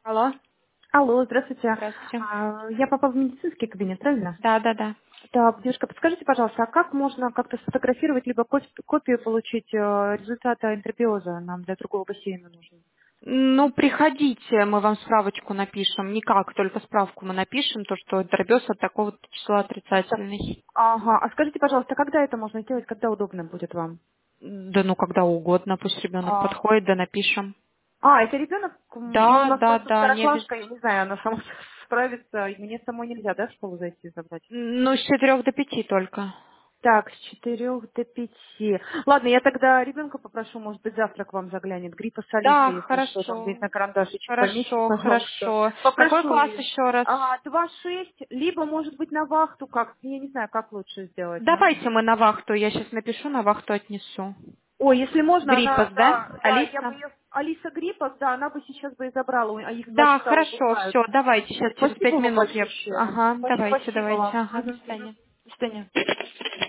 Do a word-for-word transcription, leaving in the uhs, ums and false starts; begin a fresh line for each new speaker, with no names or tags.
Алло,
Алло, здравствуйте.
здравствуйте.
А, Я попала в медицинский кабинет, правильно?
Да, да, да.
Так, девушка, подскажите, пожалуйста, а как можно как-то сфотографировать, либо ко- копию получить э, результата энтеробиоза? Нам для другого бассейна нужен.
Ну, приходите, мы вам справочку напишем. Никак, только справку мы напишем, то, что дробес от такого числа
Так,
отрицательный.
ага, а скажите, пожалуйста, когда это можно сделать, когда удобно будет вам?
Да ну, когда угодно, пусть ребенок
А,
подходит, да напишем.
а, это ребенок, м, ну, у
Да,
нас
да,
просто
да, не
второклашка,
обязательно.
я не знаю, она сама справится, и мне самой нельзя, да, в школу зайти и забрать?
Ну, с четырех до пяти только.
Так, с четырех до пяти. Ладно, я тогда ребенка попрошу, может быть, завтра к вам заглянет. Гриппа с
Да,
Алисой, если что, там
хорошо,
где-нибудь на карандашечек пометьте,
хорошо,
пожалуйста.
хорошо. Какой
Попрошу
класс
ее.
еще раз?
А, два шесть, либо, может быть, на вахту как, я не знаю, как лучше сделать, может быть.
Давайте мы на вахту, я сейчас напишу, на вахту отнесу.
Ой, если можно, она,
Гриппос, да?
да, да, я бы
Алиса?
ее... Алиса Гриппов, да, она бы сейчас бы и забрала, у- а их два
Да,
часа
хорошо,
убывают.
все, давайте, сейчас через пять
Спасибо вам
минут я...
большое.
Ага,
Спасибо,
давайте,
спасибо
давайте,
вам.
ага, до
Мгм, мгм.
свидания.
До свидания.